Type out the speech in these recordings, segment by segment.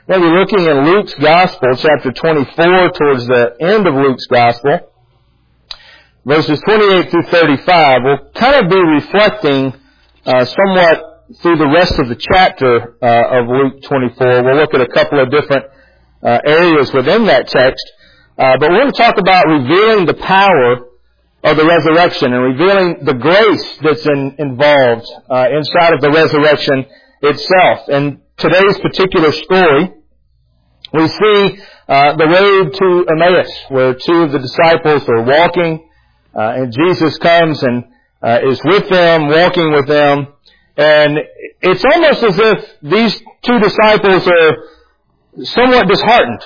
We'll be looking in Luke's Gospel, chapter 24, towards the end of Luke's Gospel, verses 28 through 35. We'll kind of be reflecting somewhat through the rest of the chapter of Luke 24. We'll look at a couple of different areas within that text. But we're going to talk about revealing the power of the resurrection and revealing the grace that's involved inside of the resurrection itself. In today's particular story, we see the road to Emmaus, where two of the disciples are walking, and Jesus comes and is with them, walking with them. And it's almost as if these two disciples are somewhat disheartened.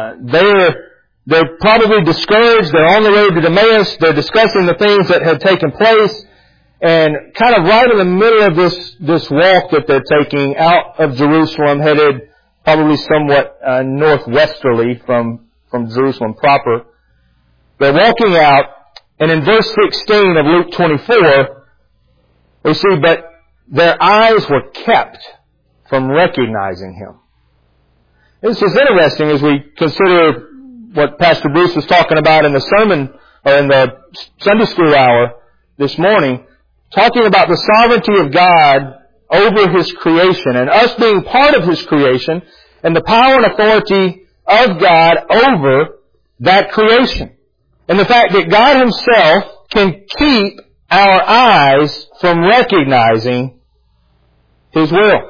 They're probably discouraged. They're on the road to Emmaus. They're discussing the things that had taken place. And kind of right in the middle of this walk that they're taking out of Jerusalem, headed probably somewhat northwesterly from Jerusalem proper, they're walking out, and in verse 16 of Luke 24, we see, but their eyes were kept from recognizing Him. This is interesting as we consider what Pastor Bruce was talking about in the sermon, or in the Sunday school hour this morning, talking about the sovereignty of God over His creation, and us being part of His creation, and the power and authority of God over that creation. And the fact that God Himself can keep our eyes from recognizing His will,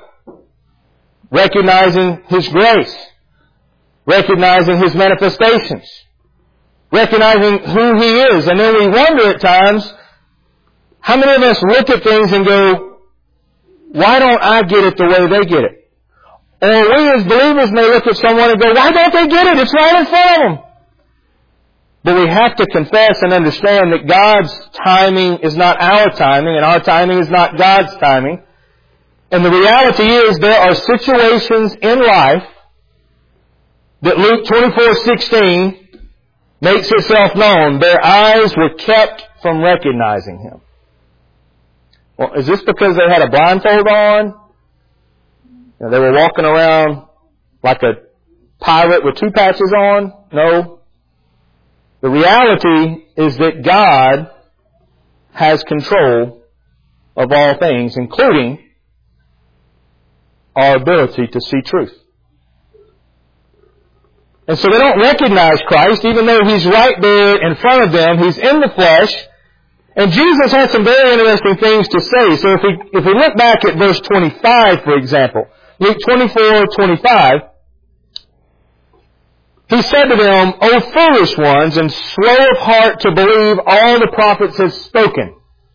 recognizing His grace, recognizing His manifestations, recognizing who He is. And then we wonder at times, how many of us look at things and go, why don't I get it the way they get it? Or we as believers may look at someone and go, why don't they get it? It's right in front of them. But we have to confess and understand that God's timing is not our timing, and our timing is not God's timing. And the reality is there are situations in life that Luke 24:16 makes itself known. Their eyes were kept from recognizing Him. Well, is this because they had a blindfold on? They were walking around like a pirate with two patches on? No. The reality is that God has control of all things, including our ability to see truth. And so they don't recognize Christ, even though He's right there in front of them. He's in the flesh. And Jesus had some very interesting things to say. So if we look back at verse 25, for example, Luke 24:25, He said to them, O foolish ones, and slow of heart to believe all the prophets have spoken.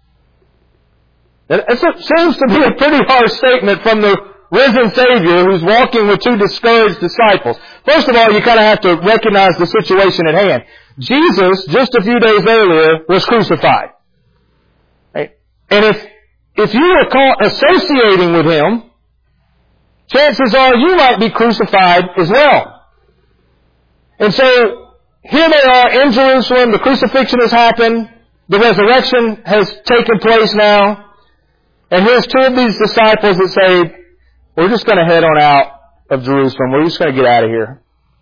It seems to be a pretty harsh statement from the risen Savior who's walking with two discouraged disciples. First of all, you kind of have to recognize the situation at hand. Jesus, just a few days earlier, was crucified. Right? And if you were caught associating with Him, chances are you might be crucified as well. And so, here they are in Jerusalem, the crucifixion has happened, the resurrection has taken place now, and here's two of these disciples that say, we're just going to head on out of Jerusalem, we're just going to get out of here.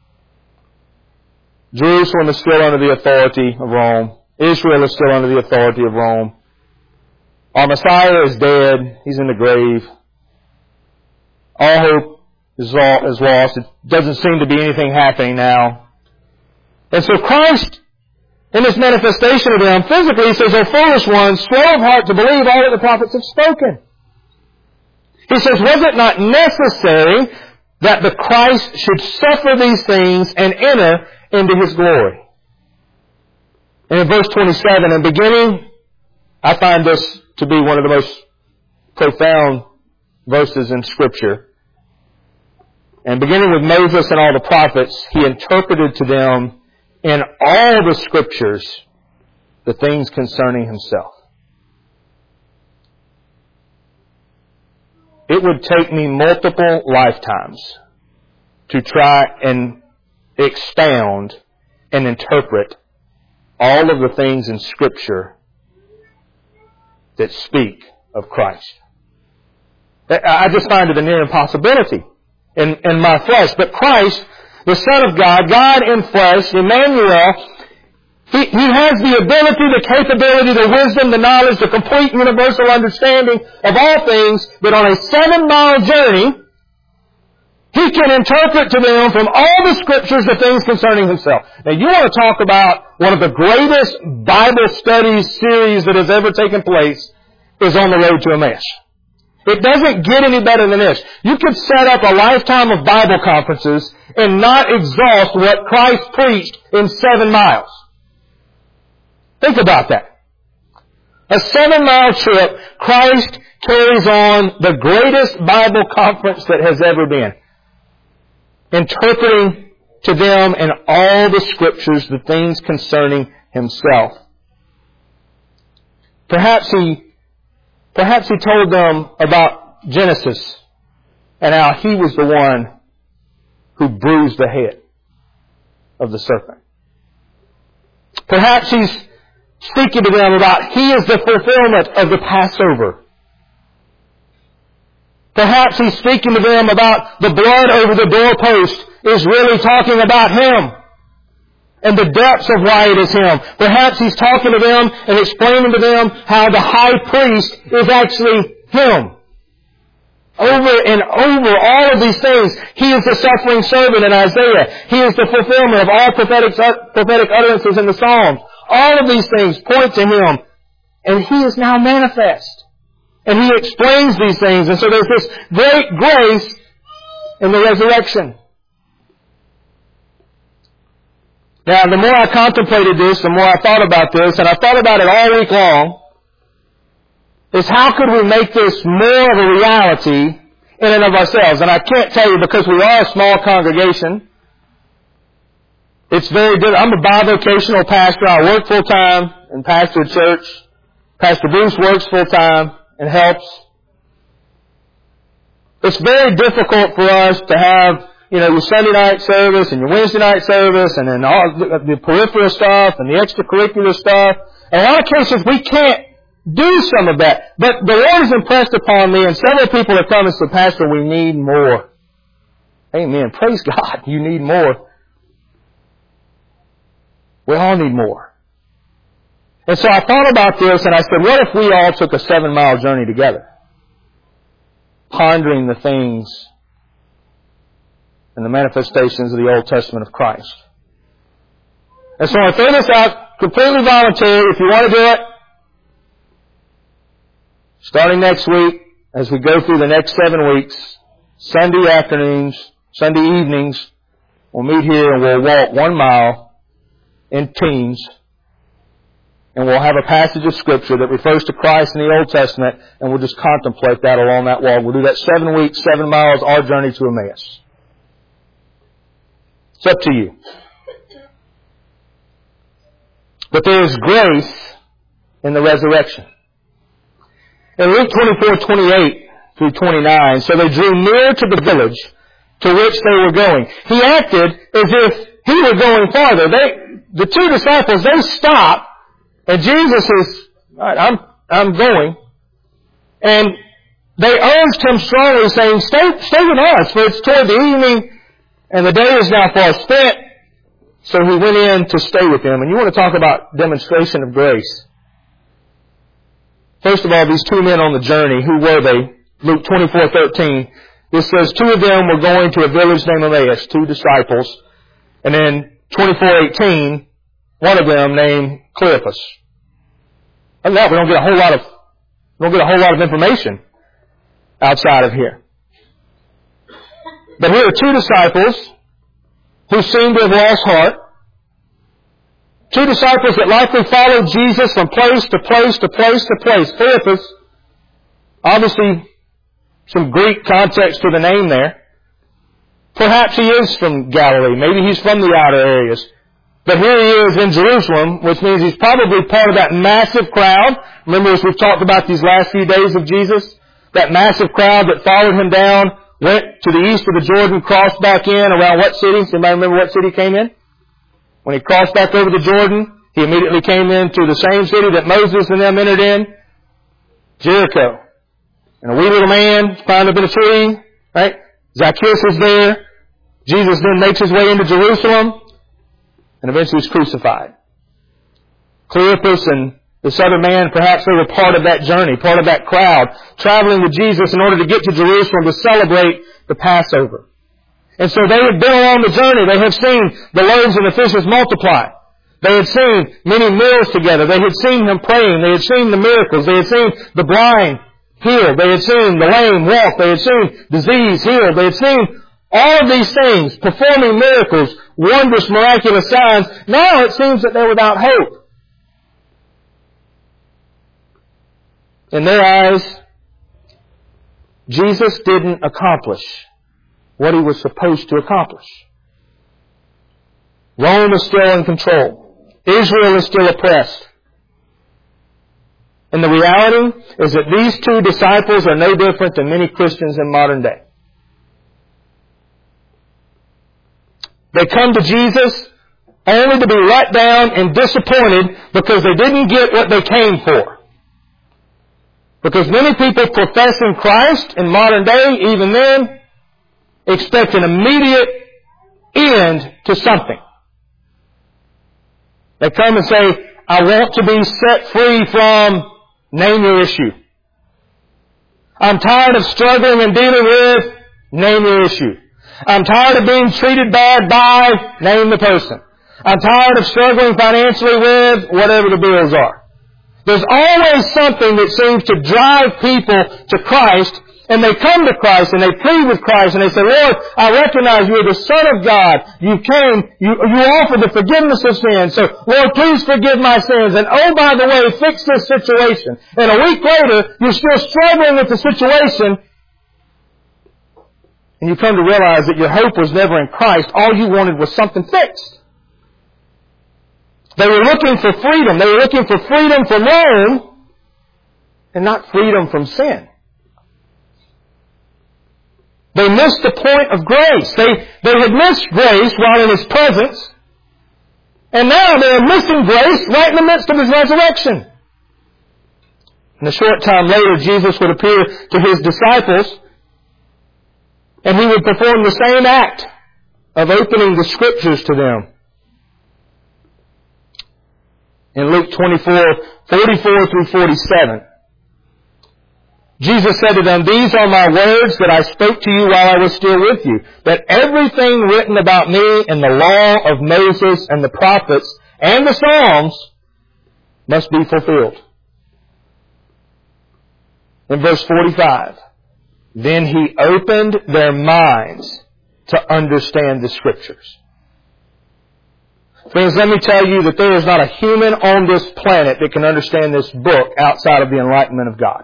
Jerusalem is still under the authority of Rome. Israel is still under the authority of Rome. Our Messiah is dead, He's in the grave. All hope is lost. It doesn't seem to be anything happening now. And so Christ, in this manifestation of them, physically, He says, O foolish ones, slow of heart to believe all that the prophets have spoken. He says, was it not necessary that the Christ should suffer these things and enter into His glory? And in verse 27, and beginning, I find this to be one of the most profound verses in Scripture. And beginning with Moses and all the prophets, He interpreted to them in all the Scriptures the things concerning Himself. It would take me multiple lifetimes to try and expound and interpret all of the things in Scripture that speak of Christ. I just find it a near impossibility. in my flesh. But Christ, the Son of God, God in flesh, Emmanuel, He has the ability, the capability, the wisdom, the knowledge, the complete universal understanding of all things, that on a 7-mile journey, He can interpret to them from all the Scriptures the things concerning Himself. Now you want to talk about one of the greatest Bible study series that has ever taken place is On the Road to Emmaus. It doesn't get any better than this. You could set up a lifetime of Bible conferences and not exhaust what Christ preached in 7 miles. Think about that. A 7-mile trip, Christ carries on the greatest Bible conference that has ever been, interpreting to them in all the Scriptures the things concerning Himself. Perhaps He told them about Genesis and how He was the one who bruised the head of the serpent. Perhaps He's speaking to them about He is the fulfillment of the Passover. Perhaps He's speaking to them about the blood over the doorpost is really talking about Him and the depths of why it is Him. Perhaps He's talking to them and explaining to them how the high priest is actually Him. Over and over all of these things, He is the suffering servant in Isaiah. He is the fulfillment of all prophetic utterances in the Psalms. All of these things point to Him. And He is now manifest. And He explains these things. And so there's this great grace in the resurrection. Now, the more I contemplated this, the more I thought about this, and I thought about it all week long, is how could we make this more of a reality in and of ourselves? And I can't tell you, because we are a small congregation. It's very different. I'm a bivocational pastor. I work full-time and pastor a church. Pastor Bruce works full-time and helps. It's very difficult for us to have, your Sunday night service and your Wednesday night service and then all the peripheral stuff and the extracurricular stuff. In a lot of cases, we can't do some of that. But the Lord has impressed upon me, and several people have come and said, Pastor, we need more. Amen. Praise God. You need more. We all need more. And so I thought about this and I said, what if we all took a 7-mile journey together? Pondering the things and the manifestations of the Old Testament of Christ. And so I throw this out completely voluntary. If you want to do it, starting next week, as we go through the next 7 weeks, Sunday afternoons, Sunday evenings, we'll meet here and we'll walk 1 mile in teams, and we'll have a passage of Scripture that refers to Christ in the Old Testament, and we'll just contemplate that along that walk. We'll do that 7 weeks, 7 miles, our journey to Emmaus. It's up to you. But there is grace in the resurrection. In Luke 24:28 through 29, so they drew near to the village to which they were going. He acted as if He were going farther. The 2 disciples, they stop, and Jesus is, all right, I'm going. And they urged Him strongly, saying, stay with us, for it's toward the evening, and the day is now far spent. So He went in to stay with them. And you want to talk about demonstration of grace. First of all, these 2 men on the journey, who were they? Luke 24:13. This says 2 of them were going to a village named Emmaus, 2 disciples. And then 24:18, one of them named Cleopas. Other than that, we don't get a whole lot of information outside of here. But here are 2 disciples who seem to have lost heart. 2 disciples that likely followed Jesus from place to place to place to place. Cleopas, obviously some Greek context to the name there. Perhaps he is from Galilee. Maybe he's from the outer areas. But here he is in Jerusalem, which means he's probably part of that massive crowd. Remember, as we've talked about these last few days of Jesus, that massive crowd that followed Him down, went to the east of the Jordan, crossed back in around what city? Anybody remember what city he came in? When he crossed back over the Jordan, he immediately came into the same city that Moses and them entered in, Jericho. And a wee little man climbed up in a tree, right? Zacchaeus is there. Jesus then makes his way into Jerusalem and eventually is crucified. Cleopas and this other man, perhaps they were part of that journey, part of that crowd, traveling with Jesus in order to get to Jerusalem to celebrate the Passover. And so they had been along the journey. They had seen the loaves and the fishes multiply. They had seen many meals together. They had seen Him praying. They had seen the miracles. They had seen the blind healed. They had seen the lame walk. They had seen disease healed. They had seen all of these things, performing miracles, wondrous, miraculous signs. Now it seems that they're without hope. In their eyes, Jesus didn't accomplish what He was supposed to accomplish. Rome is still in control. Israel is still oppressed. And the reality is that these two disciples are no different than many Christians in modern day. They come to Jesus only to be let down and disappointed because they didn't get what they came for. Because many people professing Christ in modern day, even then, expect an immediate end to something. They come and say, I want to be set free from, name your issue. I'm tired of struggling and dealing with, name your issue. I'm tired of being treated bad by, name the person. I'm tired of struggling financially with, whatever the bills are. There's always something that seems to drive people to Christ, and they come to Christ and they plead with Christ and they say, Lord, I recognize you are the Son of God. You came, you offered the forgiveness of sins. So, Lord, please forgive my sins. And oh, by the way, fix this situation. And a week later, you're still struggling with the situation, and you come to realize that your hope was never in Christ. All you wanted was something fixed. They were looking for freedom. They were looking for freedom from Rome and not freedom from sin. They missed the point of grace. They had missed grace while in His presence, and now they are missing grace right in the midst of His resurrection. And a short time later, Jesus would appear to His disciples, and He would perform the same act of opening the Scriptures to them. In Luke 24:44 through 47, Jesus said to them, These are my words that I spoke to you while I was still with you, that everything written about me in the law of Moses and the prophets and the Psalms must be fulfilled. In verse 45, then He opened their minds to understand the Scriptures. Friends, let me tell you that there is not a human on this planet that can understand this book outside of the enlightenment of God.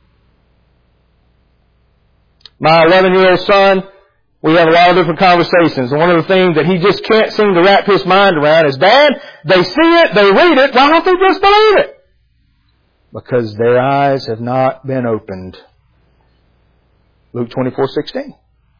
My 11-year-old son, we have a lot of different conversations, and one of the things that he just can't seem to wrap his mind around is, Dad, they see it, they read it, why don't they just believe it? Because their eyes have not been opened. Luke 24:16.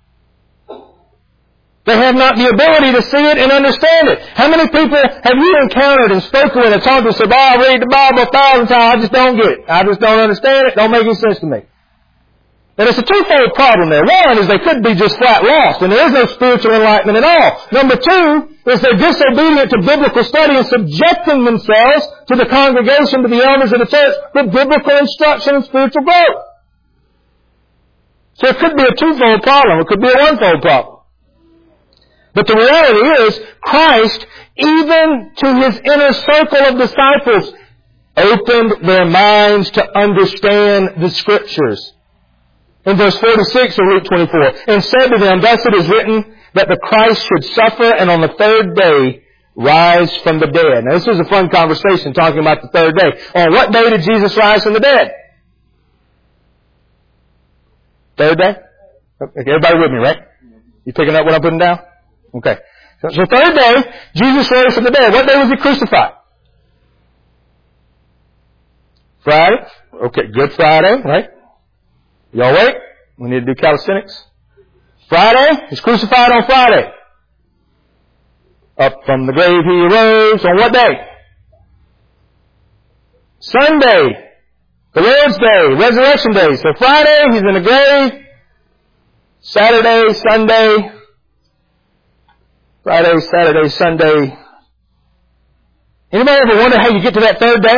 They have not the ability to see it and understand it. How many people have you encountered and spoken with and talked to and said, I read the Bible 1,000 times, I just don't get it. I just don't understand it, don't make any sense to me. And it's a twofold problem there. One is they could be just flat lost, and there is no spiritual enlightenment at all. Number two is they're disobedient to biblical study and subjecting themselves to the congregation, to the elders of the church, with biblical instruction and spiritual growth. So it could be a twofold problem. It could be a one-fold problem. But the reality is, Christ, even to His inner circle of disciples, opened their minds to understand the Scriptures. In verse 46 of Luke 24, and said to them, Thus it is written, that the Christ should suffer and on the third day rise from the dead. Now this was a fun conversation talking about the third day. On what day did Jesus rise from the dead? Third day? Okay, everybody with me, right? You picking up what I'm putting down? Okay. So third day, Jesus rose from the dead. What day was He crucified? Friday. Okay, Good Friday, right? Y'all wait? We need to do calisthenics. Friday, He's crucified on Friday. Up from the grave He arose on what day? Sunday. The Lord's Day, Resurrection Day. So Friday, He's in the grave. Saturday, Sunday, Friday, Saturday, Sunday. Anybody ever wonder how you get to that third day?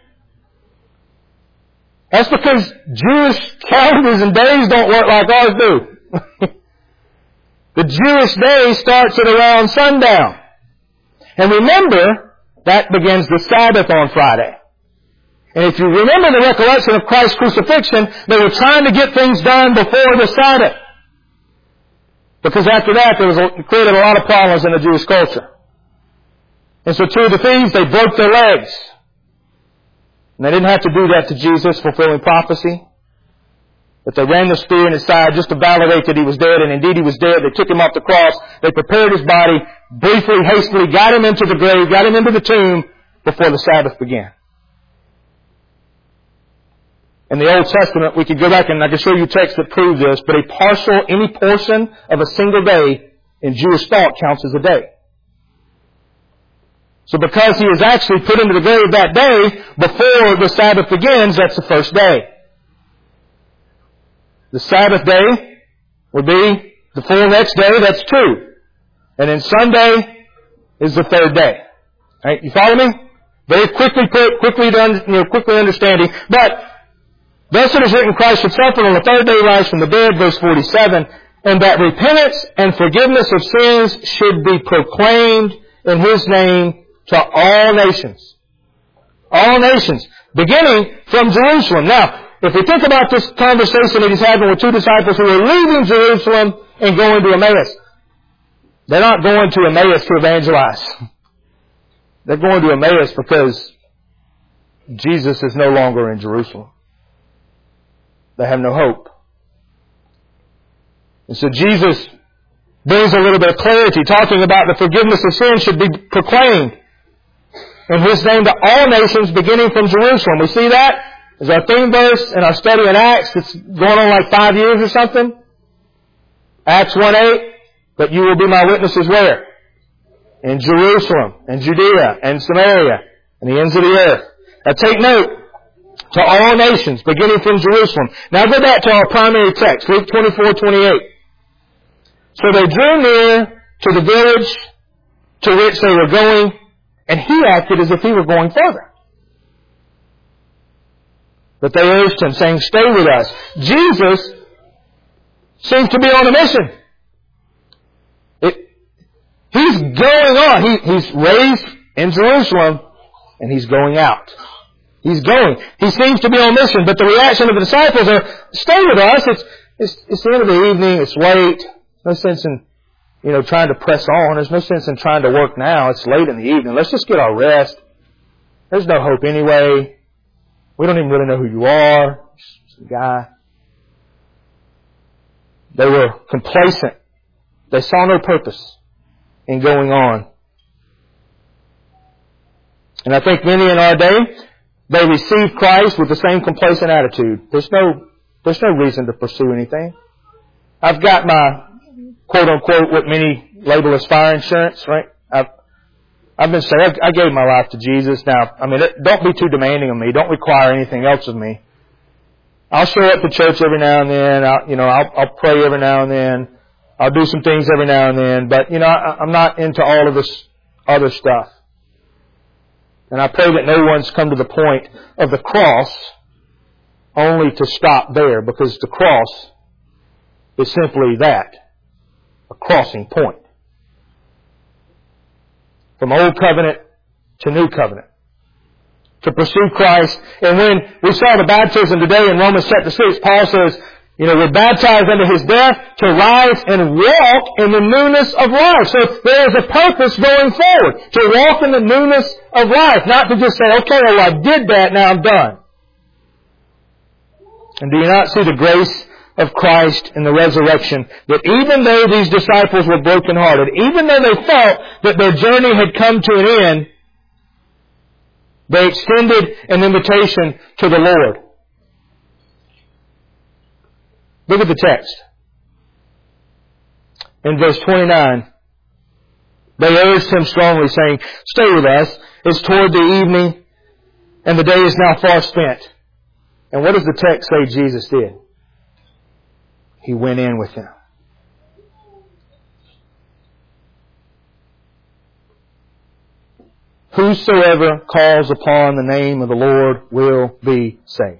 That's because Jewish calendars and days don't work like ours do. The Jewish day starts at around sundown. And remember, that begins the Sabbath on Friday. And if you remember the recollection of Christ's crucifixion, they were trying to get things done before the Sabbath. Because after that, it created a lot of problems in the Jewish culture. And so two of the thieves, they broke their legs. And they didn't have to do that to Jesus, fulfilling prophecy. But they ran the spear in his side just to validate that he was dead. And indeed he was dead. They took him off the cross. They prepared his body, briefly, hastily, got him into the grave, got him into the tomb before the Sabbath began. In the Old Testament, we could go back and I can show you texts that prove this, but any portion of a single day in Jewish thought counts as a day. So because he is actually put into the grave that day, before the Sabbath begins, that's the first day. The Sabbath day would be the full next day, that's 2. And then Sunday is the third day. Right? You follow me? Very quickly put, quickly understanding. But thus it is written, Christ should suffer on the third day, rise from the dead, verse 47, and that repentance and forgiveness of sins should be proclaimed in His name to all nations. All nations. Beginning from Jerusalem. Now, if we think about this conversation that He's having with 2 disciples who are leaving Jerusalem and going to Emmaus, they're not going to Emmaus to evangelize. They're going to Emmaus because Jesus is no longer in Jerusalem. They have no hope. And so Jesus brings a little bit of clarity, talking about the forgiveness of sin should be proclaimed in His name to all nations, beginning from Jerusalem. We see that as our theme verse in our study in Acts. It's going on like 5 years or something. Acts 1:8. But you will be my witnesses where? In Jerusalem, and Judea, and Samaria, and the ends of the earth. Now take note, to all nations, beginning from Jerusalem. Now go back to our primary text, Luke 24:28. So they drew near to the village to which they were going, and He acted as if He were going further. But they urged Him, saying, stay with us. Jesus seems to be on a mission. He's going on. He's raised in Jerusalem, and He's going out. He's going. He seems to be on mission, but the reaction of the disciples are, stay with us. It's the end of the evening. It's late. No sense in, trying to press on. There's no sense in trying to work now. It's late in the evening. Let's just get our rest. There's no hope anyway. We don't even really know who you are. Some guy. They were complacent. They saw no purpose in going on. And I think many in our day, they receive Christ with the same complacent attitude. There's no reason to pursue anything. I've got my quote unquote what many label as fire insurance, right? I've been saying I gave my life to Jesus. Now, don't be too demanding of me. Don't require anything else of me. I'll show up to church every now and then. I'll pray every now and then. I'll do some things every now and then. But, I'm not into all of this other stuff. And I pray that no one's come to the point of the cross only to stop there, because the cross is simply that, a crossing point. From Old Covenant to New Covenant. To pursue Christ. And when we saw the baptism today in Romans chapter 6, Paul says, we're baptized unto His death to rise and walk in the newness of life. So there is a purpose going forward. To walk in the newness of life. Not to just say, okay, well, I did that, now I'm done. And do you not see the grace of Christ in the resurrection? That even though these disciples were brokenhearted, even though they felt that their journey had come to an end, they extended an invitation to the Lord. Look at the text. In verse 29, they urged Him strongly, saying, stay with us. It's toward the evening, and the day is now far spent. And what does the text say Jesus did? He went in with them. whosoever calls upon the name of the Lord will be saved.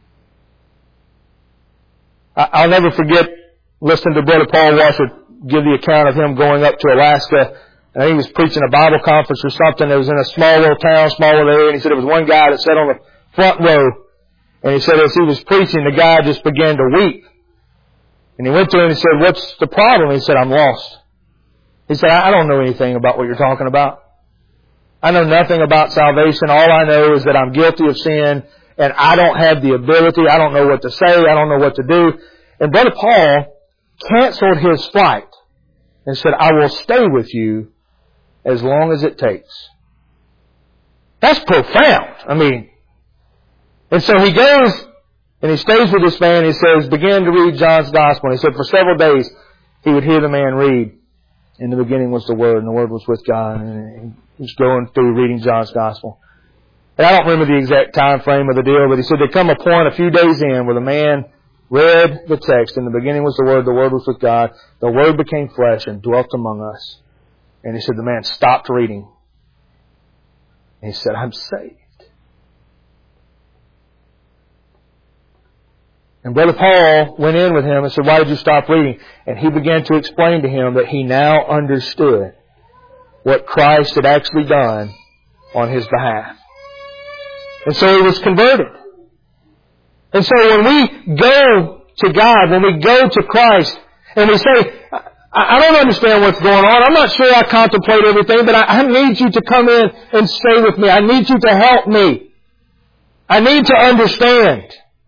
I'll never forget listening to Brother Paul Washer give the account of him going up to Alaska. And he was preaching a Bible conference or something. It was in a small little town, small little area. And he said there was one guy that sat on the front row. And he said as he was preaching, the guy just began to weep. And he went to him and said, "What's the problem?" He said, "I'm lost." He said, I don't know anything about what you're talking about. I know nothing about salvation. All I know is that I'm guilty of sin and I don't have the ability. I don't know what to say. I don't know what to do. And Brother Paul canceled his flight and said, "I will stay with you as long as it takes." That's profound. And so he goes and he stays with this man. He says, began to read John's Gospel. And he said for several days he would hear the man read. In the beginning was the Word, and the Word was with God. And he was going through reading John's Gospel. And I don't remember the exact time frame of the deal, but he said there come a point a few days in where the man read the text. In the beginning was the Word was with God. The Word became flesh and dwelt among us. And he said the man stopped reading. And he said, "I'm saved." And Brother Paul went in with him and said, "Why did you stop reading?" And he began to explain to him that he now understood what Christ had actually done on his behalf. And so he was converted. And so when we go to God, when we go to Christ, and we say, "I don't understand what's going on. I'm not sure I contemplate everything, but I need you to come in and stay with me. I need you to help me. I need to understand."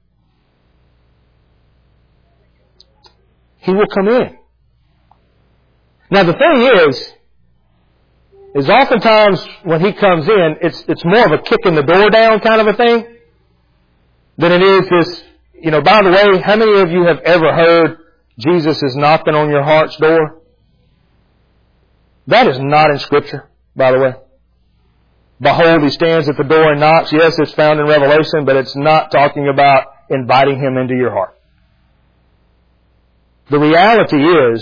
He will come in. Now the thing is oftentimes when He comes in, it's more of a kick in the door down kind of a thing than it is this, by the way, how many of you have ever heard Jesus is knocking on your heart's door? That is not in Scripture, by the way. "Behold, He stands at the door and knocks." Yes, it's found in Revelation, but it's not talking about inviting Him into your heart. The reality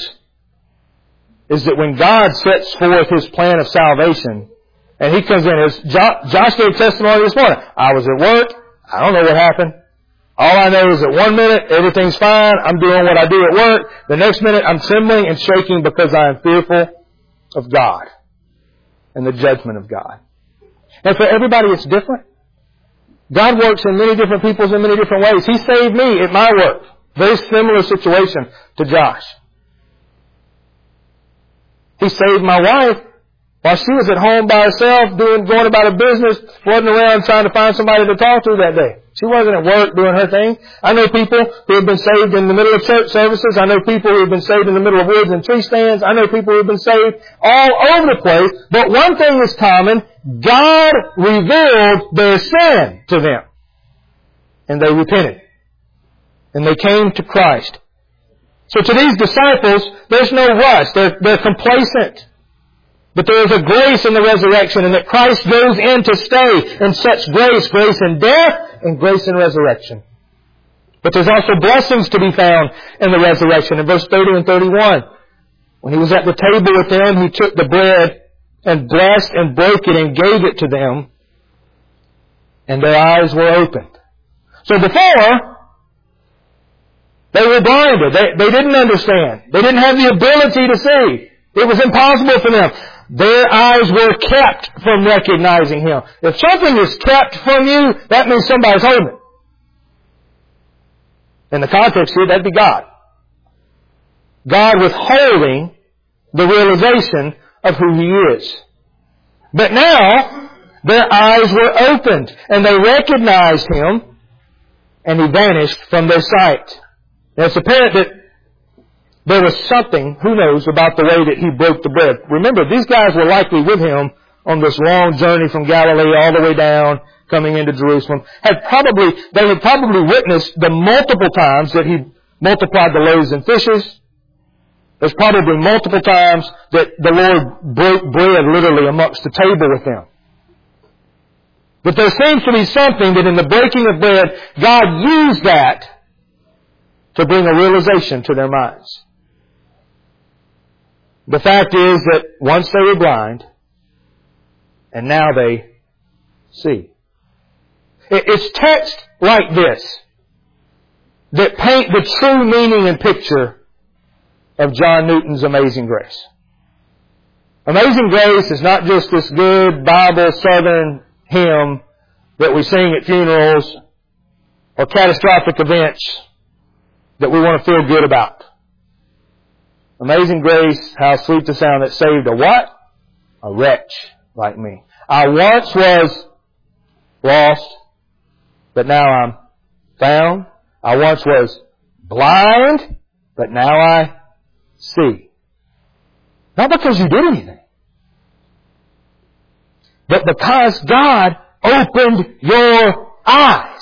is that when God sets forth His plan of salvation, and He comes in, as Josh gave testimony this morning, I was at work, I don't know what happened. All I know is that one minute everything's fine, I'm doing what I do at work. The next minute I'm trembling and shaking because I am fearful of God and the judgment of God. And for everybody it's different. God works in many different peoples in many different ways. He saved me at my work. Very similar situation to Josh. He saved my wife while she was at home by herself, going about her business, floating around trying to find somebody to talk to that day. She wasn't at work doing her thing. I know people who have been saved in the middle of church services. I know people who have been saved in the middle of woods and tree stands. I know people who have been saved all over the place. But one thing is common. God revealed their sin to them. And they repented. And they came to Christ. So to these disciples, there's no rush. They're complacent. But there is a grace in the resurrection, and that Christ goes in to stay in such grace in death and grace in resurrection. But there's also blessings to be found in the resurrection. In verse 30 and 31, when He was at the table with them, He took the bread and blessed and broke it and gave it to them, and their eyes were opened. So before, they were blinded. They didn't understand. They didn't have the ability to see. It was impossible for them. Their eyes were kept from recognizing Him. If something is kept from you, that means somebody's holding it. In the context here, that'd be God. God withholding the realization of who He is. But now, their eyes were opened, and they recognized Him, and He vanished from their sight. Now it's apparent that there was something, who knows, about the way that He broke the bread. Remember, these guys were likely with Him on this long journey from Galilee all the way down, coming into Jerusalem. They had probably witnessed the multiple times that He multiplied the loaves and fishes. There's probably multiple times that the Lord broke bread literally amongst the table with them. But there seems to be something that in the breaking of bread, God used that to bring a realization to their minds. The fact is that once they were blind, and now they see. It's texts like this that paint the true meaning and picture of John Newton's Amazing Grace. Amazing Grace is not just this good Bible Southern hymn that we sing at funerals or catastrophic events that we want to feel good about. Amazing Grace, how sweet the sound that saved a what? A wretch like me. I once was lost, but now I'm found. I once was blind, but now I see. Not because you did anything, but because God opened your eyes.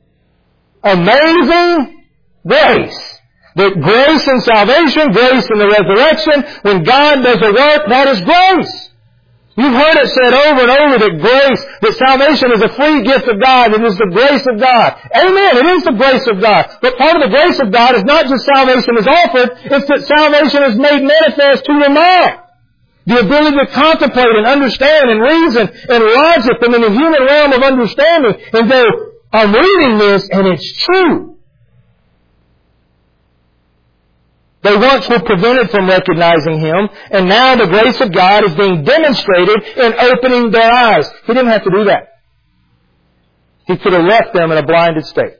Amazing grace. That grace in salvation, grace in the resurrection, when God does a work, that is grace. You've heard it said over and over that grace, that salvation is a free gift of God. It is the grace of God. Amen. It is the grace of God. But part of the grace of God is not just salvation is offered, it's that salvation is made manifest to your mind. The ability to contemplate and understand and reason and logic and in the human realm of understanding and go, I'm reading this and it's true. They once were prevented from recognizing Him, and now the grace of God is being demonstrated in opening their eyes. He didn't have to do that. He could have left them in a blinded state.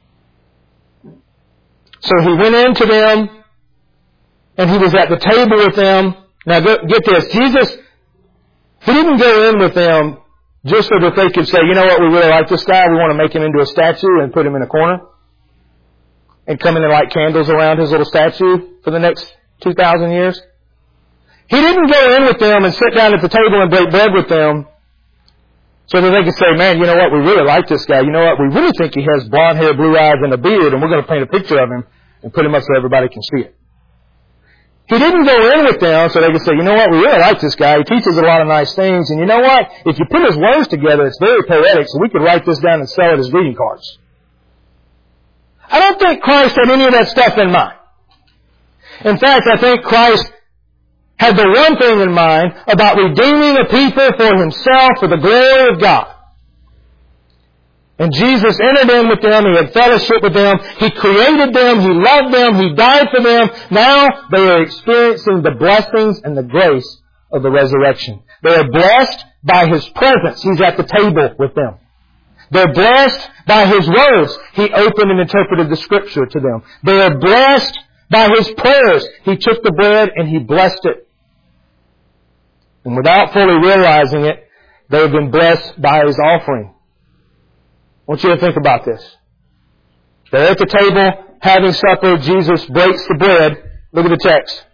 So He went into them, and He was at the table with them. Now get this, Jesus, He didn't go in with them just so that they could say, you know what, we really like this guy, we want to make him into a statue and put him in a corner. And come in and light candles around His little statue for the next 2,000 years. He didn't go in with them and sit down at the table and break bread with them so that they could say, man, you know what, we really like this guy. You know what, we really think he has blonde hair, blue eyes, and a beard, and we're going to paint a picture of him and put him up so everybody can see it. He didn't go in with them so they could say, you know what, we really like this guy. He teaches a lot of nice things, and you know what, if you put his words together, it's very poetic, so we could write this down and sell it as greeting cards. I don't think Christ had any of that stuff in mind. In fact, I think Christ had the one thing in mind about redeeming a people for Himself for the glory of God. And Jesus entered in with them. He had fellowship with them. He created them. He loved them. He died for them. Now they are experiencing the blessings and the grace of the resurrection. They are blessed by His presence. He's at the table with them. They're blessed by His words. He opened and interpreted the Scripture to them. They are blessed by His prayers. He took the bread and He blessed it. And without fully realizing it, they have been blessed by His offering. I want you to think about this. They're at the table having supper. Jesus breaks the bread. Look at the text.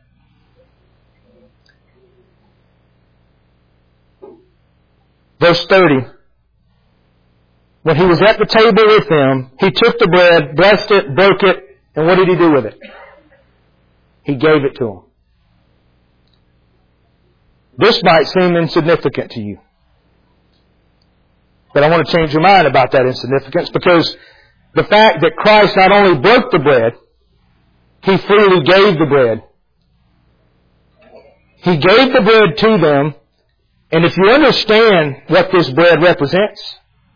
Verse 30. When He was at the table with them, He took the bread, blessed it, broke it, and what did He do with it? He gave it to them. This might seem insignificant to you. But I want to change your mind about that insignificance, because the fact that Christ not only broke the bread, He freely gave the bread. He gave the bread to them, and if you understand what this bread represents,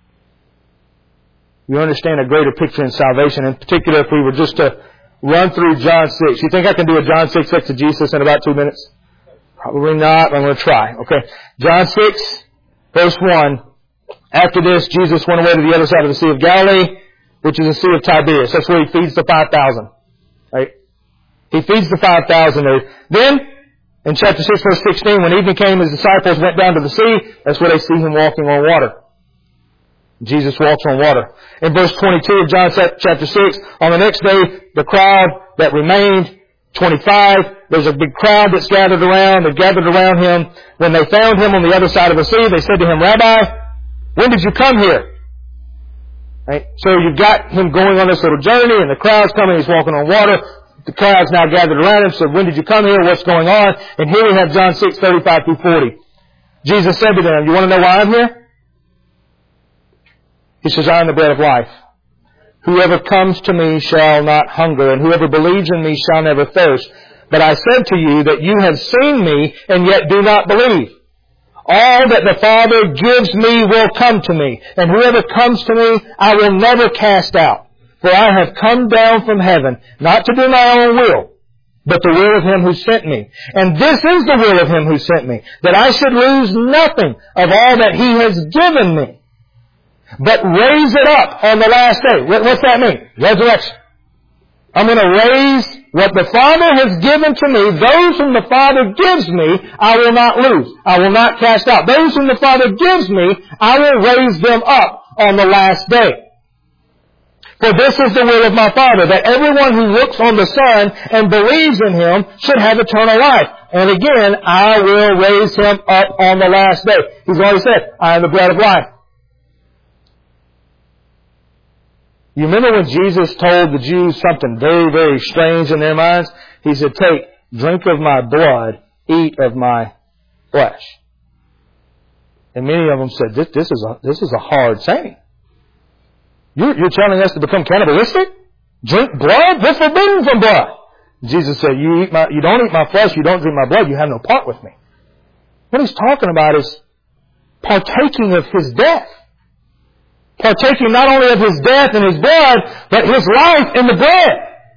you understand a greater picture in salvation. In particular, if we were just to run through John 6. You think I can do a John 6 exegesis in about 2 minutes? Probably not. I'm going to try. Okay. John 6, verse 1. After this, Jesus went away to the other side of the Sea of Galilee, which is the Sea of Tiberias. That's where He feeds the 5,000. Right? He feeds the 5,000 there. Then, in chapter 6, verse 16, when evening came, His disciples went down to the sea. That's where they see Him walking on water. Jesus walks on water. In verse 22 of John chapter 6, on the next day, the crowd that remained, 25, there's a big crowd that's gathered around. They've gathered around Him. When they found Him on the other side of the sea, they said to Him, Rabbi, when did you come here? Right? So you've got Him going on this little journey, and the crowd's coming. He's walking on water. The crowd's now gathered around Him. So when did you come here? What's going on? And here we have John 6, 35 through 40. Jesus said to them, you want to know why I'm here? He says, I am the bread of life. Whoever comes to me shall not hunger, and whoever believes in me shall never thirst. But I said to you that you have seen me, and yet do not believe. All that the Father gives me will come to me, and whoever comes to me I will never cast out. For I have come down from heaven, not to do my own will, but the will of Him who sent me. And this is the will of Him who sent me, that I should lose nothing of all that He has given me, but raise it up on the last day. What's that mean? Resurrection. I'm going to raise what the Father has given to me. Those whom the Father gives me, I will not lose. I will not cast out. Those whom the Father gives me, I will raise them up on the last day. For this is the will of my Father, that everyone who looks on the Son and believes in Him should have eternal life. And again, I will raise him up on the last day. He's already said, I am the bread of life. You remember when Jesus told the Jews something very, very strange in their minds? He said, take, drink of my blood, eat of my flesh. And many of them said, this is a hard saying. You're telling us to become cannibalistic? Drink blood? We're forbidden from blood. Jesus said, you don't eat my flesh, you don't drink my blood, you have no part with me. What he's talking about is partaking of His death. Partaking not only of His death and His blood, but His life in the bread.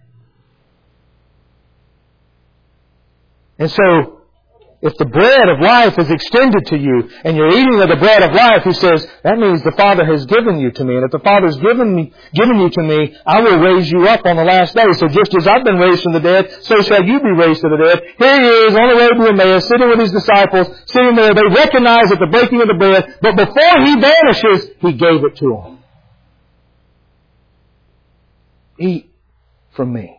And so, if the bread of life is extended to you, and you're eating of the bread of life, He says, that means the Father has given you to me. And if the Father's given you to me, I will raise you up on the last day. So just as I've been raised from the dead, so shall you be raised to the dead. Here He is on the road to Emmaus, sitting with His disciples, sitting there. They recognize at the breaking of the bread, but before He vanishes, He gave it to them. Eat from me.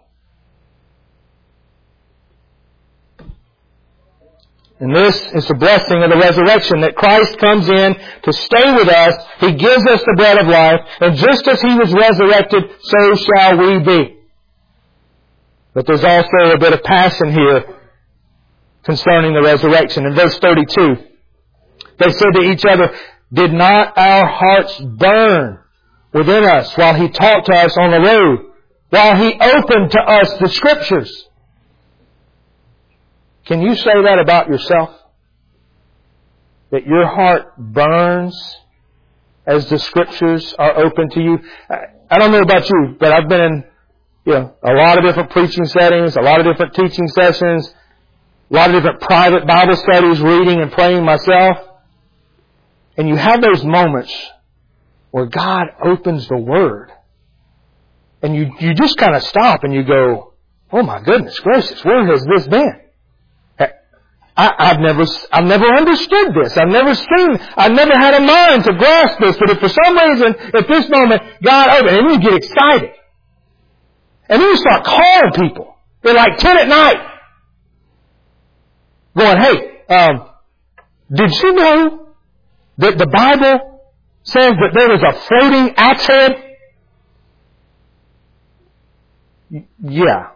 And this is the blessing of the resurrection, that Christ comes in to stay with us. He gives us the bread of life. And just as He was resurrected, so shall we be. But there's also a bit of passion here concerning the resurrection. In verse 32, they said to each other, did not our hearts burn within us while He talked to us on the road, while He opened to us the Scriptures? Can you say that about yourself? That your heart burns as the Scriptures are open to you? I don't know about you, but I've been in a lot of different preaching settings, a lot of different teaching sessions, a lot of different private Bible studies, reading and praying myself. And you have those moments where God opens the Word. And you just kind of stop and you go, oh my goodness gracious, where has this been? I've never understood this. I've never had a mind to grasp this. But if for some reason, at this moment, God opened, and you get excited. And then you start calling people. They're like 10 at night. Going, hey, did you know that the Bible says that there was a floating axe head? Yeah.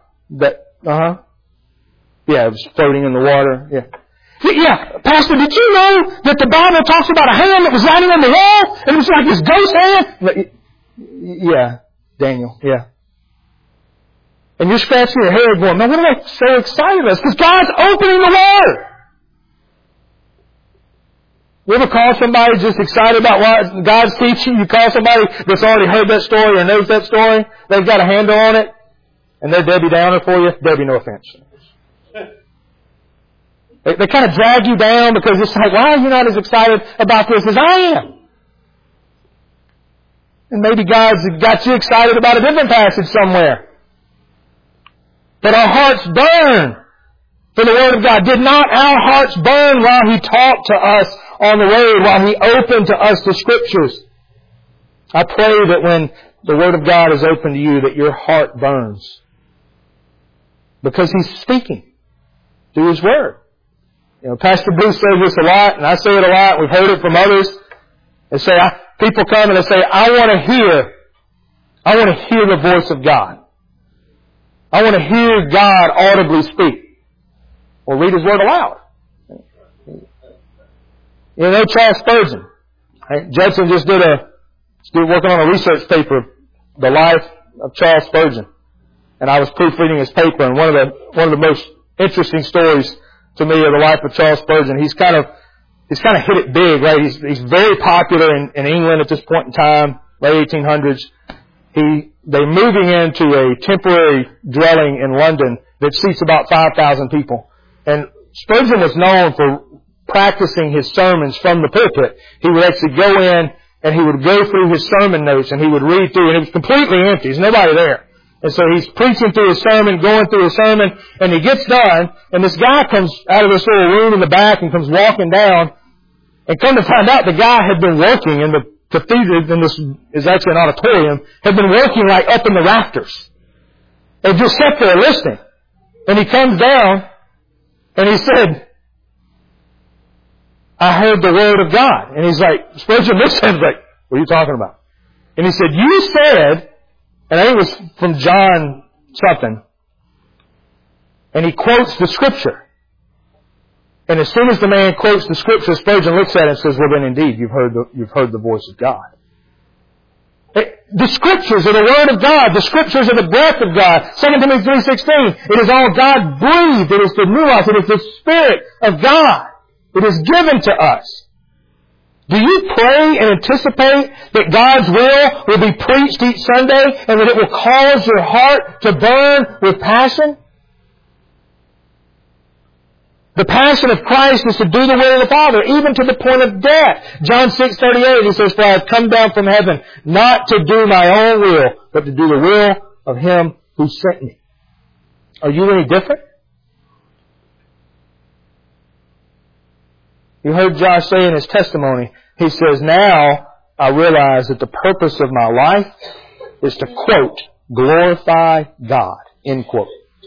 Yeah, it was floating in the water. Yeah, Pastor, did you know that the Bible talks about a hand that was lying on the wall? And it was like this ghost hand? Yeah, Daniel, yeah. And you're scratching your head going, man, what am I so excited about? Because God's opening the Word. You ever call somebody just excited about what God's teaching? You call somebody that's already heard that story or knows that story. They've got a handle on it. And they're Debbie Downer for you. Debbie, no offense. They kind of drag you down because it's like, why are you not as excited about this as I am? And maybe God's got you excited about a different passage somewhere. But our hearts burn for the Word of God. Did not our hearts burn while He talked to us on the road, while He opened to us the Scriptures? I pray that when the Word of God is open to you, that your heart burns. Because He's speaking through His Word. Pastor Bruce says this a lot, and I say it a lot. We've heard it from others. They say, people come and they say, I want to hear the voice of God. I want to hear God audibly speak. Or read His Word aloud. You know Charles Spurgeon. Right? Judson just working on a research paper, The Life of Charles Spurgeon. And I was proofreading his paper, and one of the most interesting stories to me of the life of Charles Spurgeon. He's kind of he's kind of hit it big, right? He's very popular in England at this point in time, late 1800s. They're moving into a temporary dwelling in London that seats about 5,000 people. And Spurgeon was known for practicing his sermons from the pulpit. He would actually go in and he would go through his sermon notes and he would read through, and it was completely empty. There's nobody there. And so he's preaching through his sermon, going through his sermon, and he gets done, and this guy comes out of this little room in the back and comes walking down, and come to find out the guy had been working in the cathedral, and this is actually an auditorium, had been working like up in the rafters. And just sat there listening. And he comes down, and he said, I heard the Word of God. And he's like, Spurgeon looks at him like, what are you talking about? And he said, you said, and I think it was from John something, and he quotes the Scripture. And as soon as the man quotes the Scripture, Spurgeon looks at it and says, well then indeed, you've heard the voice of God. The Scriptures are the Word of God. The Scriptures are the breath of God. 2 Timothy 3:16. It is all God breathed. It is the nuance. It is the Spirit of God. It is given to us. Do you pray and anticipate that God's will be preached each Sunday and that it will cause your heart to burn with passion? The passion of Christ is to do the will of the Father, even to the point of death. John 6:38, he says, for I have come down from heaven, not to do my own will, but to do the will of Him who sent me. Are you any different? You heard Josh say in his testimony, he says, now I realize that the purpose of my life is to, quote, glorify God, end quote.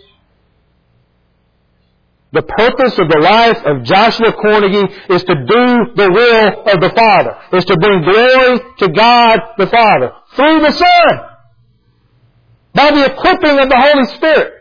The purpose of the life of Joshua Cornegie is to do the will of the Father, is to bring glory to God the Father through the Son, by the equipping of the Holy Spirit.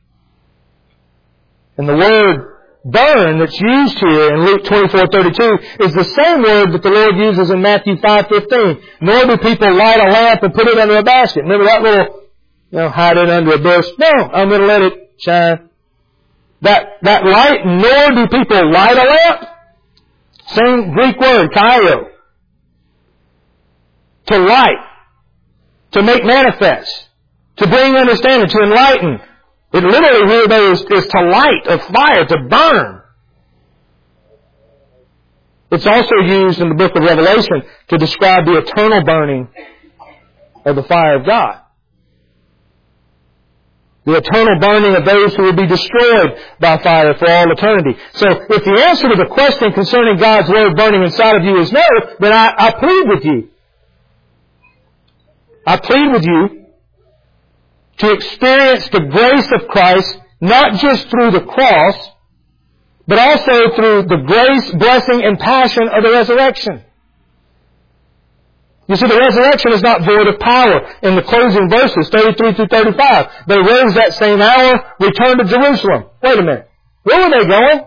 And the word burn that's used here in Luke 24:32 is the same word that the Lord uses in Matthew 5:15. Nor do people light a lamp and put it under a basket. Remember that little, hide it under a bush? No, I'm going to let it shine. That light, nor do people light a lamp. Same Greek word, kaio. To light. To make manifest. To bring understanding. To enlighten. It literally here though is to light, a fire, to burn. It's also used in the book of Revelation to describe the eternal burning of the fire of God. The eternal burning of those who will be destroyed by fire for all eternity. So if the answer to the question concerning God's Word burning inside of you is no, then I plead with you. I plead with you to experience the grace of Christ, not just through the cross, but also through the grace, blessing, and passion of the resurrection. You see, the resurrection is not void of power. In the closing verses, 33 through 35, they rose that same hour, returned to Jerusalem. Wait a minute. Where were they going?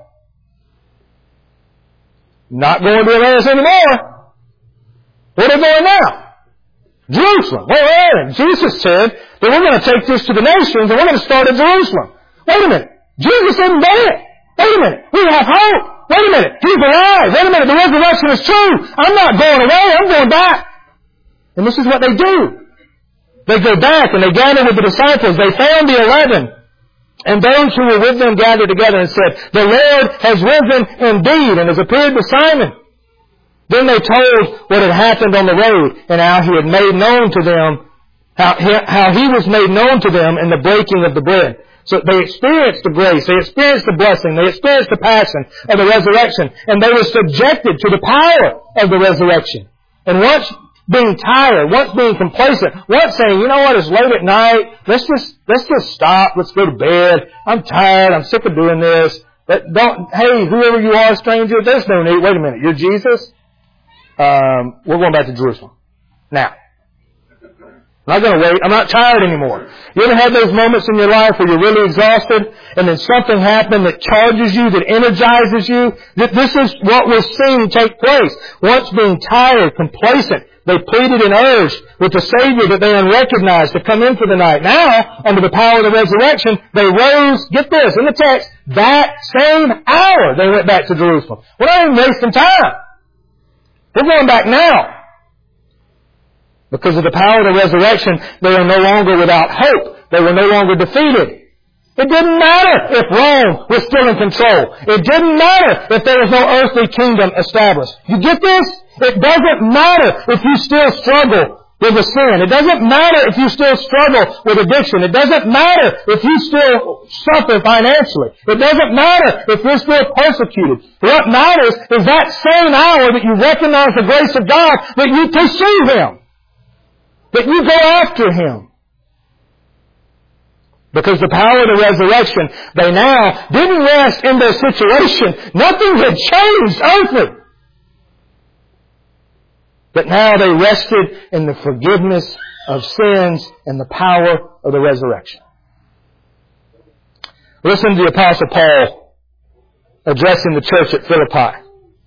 Not going to Emmaus anymore. Where are they going now? Jerusalem. Well, Jesus said that we're going to take this to the nations and we're going to start at Jerusalem. Wait a minute. Jesus isn't dead. Wait a minute. We have hope. Wait a minute. He's alive. Wait a minute. The resurrection is true. I'm not going away. I'm going back. And this is what they do. They go back and they gather with the disciples. They found the 11. And those who were with them gathered together and said, the Lord has risen indeed and has appeared to Simon. Then they told what had happened on the road and how he had made known to them, how he was made known to them in the breaking of the bread. So they experienced the grace, they experienced the blessing, they experienced the passion of the resurrection, and they were subjected to the power of the resurrection. And once being tired, once being complacent, once saying, you know what, it's late at night, let's just stop, let's go to bed, I'm tired, I'm sick of doing this. But hey, whoever you are, stranger, there's no need, wait a minute, you're Jesus? We're going back to Jerusalem. Now, I'm not going to wait. I'm not tired anymore. You ever had those moments in your life where you're really exhausted and then something happened that charges you, that energizes you? This is what we're seeing take place. Once being tired, complacent, they pleaded and urged with the Savior that they unrecognized to come in for the night. Now, under the power of the resurrection, they rose, get this, in the text, that same hour they went back to Jerusalem. We're not even wasting time. We're going back now. Because of the power of the resurrection, they are no longer without hope. They were no longer defeated. It didn't matter if Rome was still in control. It didn't matter if there was no earthly kingdom established. You get this? It doesn't matter if you still struggle with a sin. It doesn't matter if you still struggle with addiction. It doesn't matter if you still suffer financially. It doesn't matter if you're still persecuted. What matters is that same hour that you recognize the grace of God, that you pursue Him. That you go after Him. Because the power of the resurrection, they now didn't rest in their situation. Nothing had changed earthly. But now they rested in the forgiveness of sins and the power of the resurrection. Listen to the Apostle Paul addressing the church at Philippi.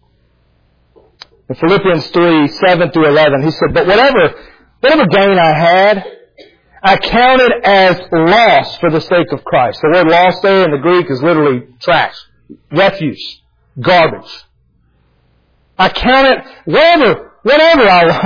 In Philippians 3, 7 through 11, he said, "But whatever gain I had, I counted as loss for the sake of Christ." The word loss there in the Greek is literally trash, refuse, garbage. I counted whatever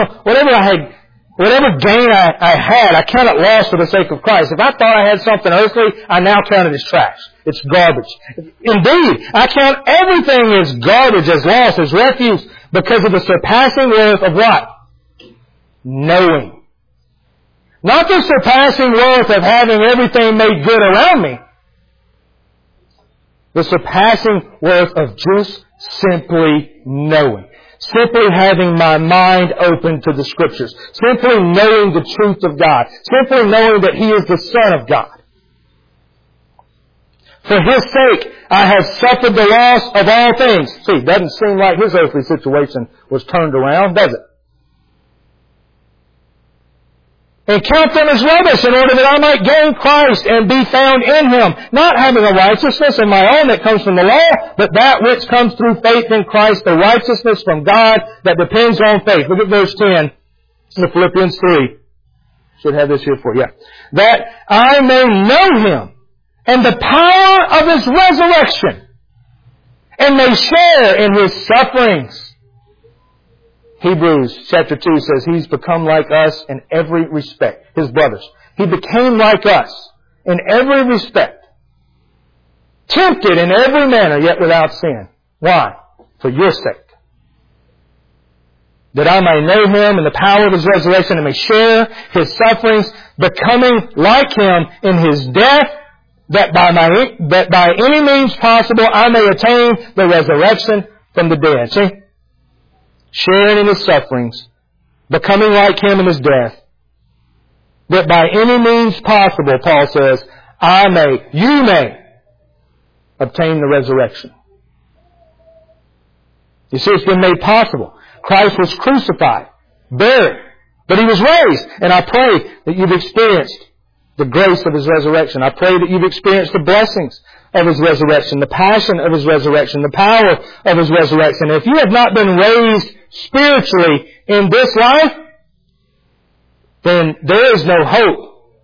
gain I had, I count it loss for the sake of Christ. If I thought I had something earthly, I now count it as trash. It's garbage. Indeed, I count everything as garbage, as loss, as refuse, because of the surpassing worth of what? Knowing. Not the surpassing worth of having everything made good around me. The surpassing worth of just simply knowing. Simply having my mind open to the Scriptures. Simply knowing the truth of God. Simply knowing that He is the Son of God. For His sake, I have suffered the loss of all things. See, it doesn't seem like his earthly situation was turned around, does it? And count them as rubbish in order that I might gain Christ and be found in Him, not having a righteousness of my own that comes from the law, but that which comes through faith in Christ, the righteousness from God that depends on faith. Look at verse 10 in Philippians 3. Should have this here for you. That I may know Him and the power of His resurrection and may share in His sufferings. Hebrews chapter 2 says He's become like us in every respect. His brothers. He became like us in every respect. Tempted in every manner, yet without sin. Why? For your sake. That I may know Him and the power of His resurrection and may share His sufferings, becoming like Him in His death, that by any means possible I may attain the resurrection from the dead. See? Sharing in His sufferings, becoming like Him in His death, that by any means possible, Paul says, you may obtain the resurrection. You see, it's been made possible. Christ was crucified, buried, but He was raised. And I pray that you've experienced the grace of His resurrection. I pray that you've experienced the blessings of His resurrection, the passion of His resurrection, the power of His resurrection. And if you have not been raised spiritually in this life, then there is no hope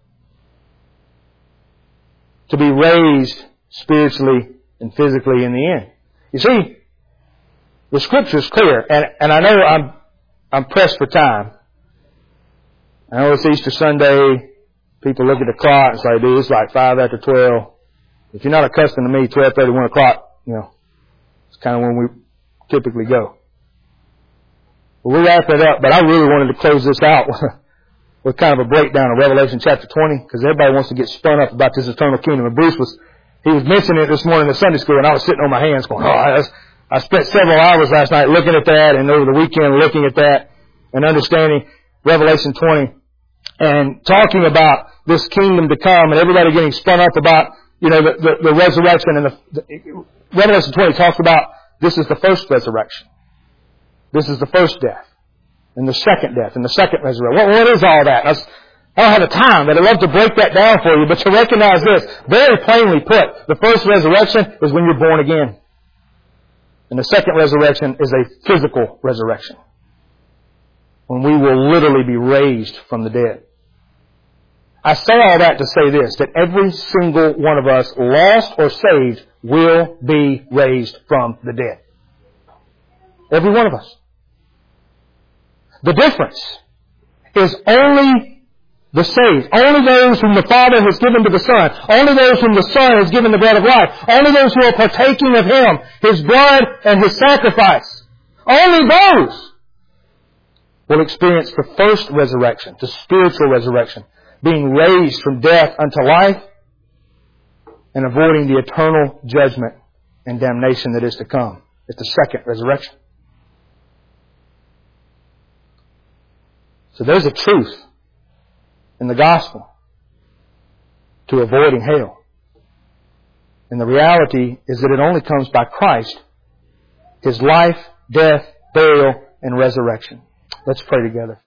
to be raised spiritually and physically in the end. You see, the Scripture is clear, and I know I'm pressed for time. I know it's Easter Sunday. People look at the clock and say, dude, it's like 5 after 12. If you're not accustomed to me, 12:30, 1 o'clock, it's kind of when we typically go. But we'll wrap it up, but I really wanted to close this out with kind of a breakdown of Revelation chapter 20, because everybody wants to get spun up about this eternal kingdom. And Bruce was mentioning it this morning in Sunday school, and I was sitting on my hands going, I spent several hours last night looking at that, and over the weekend looking at that, and understanding Revelation 20, and talking about this kingdom to come, and everybody getting spun up about, the resurrection. And Revelation 20 talks about this is the first resurrection. This is the first death. And the second death. And the second resurrection. What is all that? I don't have the time, but I'd love to break that down for you. But to recognize this, very plainly put, the first resurrection is when you're born again. And the second resurrection is a physical resurrection, when we will literally be raised from the dead. I say all that to say this, that every single one of us, lost or saved, will be raised from the dead. Every one of us. The difference is only the saved, only those whom the Father has given to the Son, only those whom the Son has given the bread of life, only those who are partaking of Him, His blood and His sacrifice, only those will experience the first resurrection, the spiritual resurrection, being raised from death unto life and avoiding the eternal judgment and damnation that is to come at the second resurrection. So there's a truth in the gospel to avoiding hell. And the reality is that it only comes by Christ, His life, death, burial, and resurrection. Let's pray together.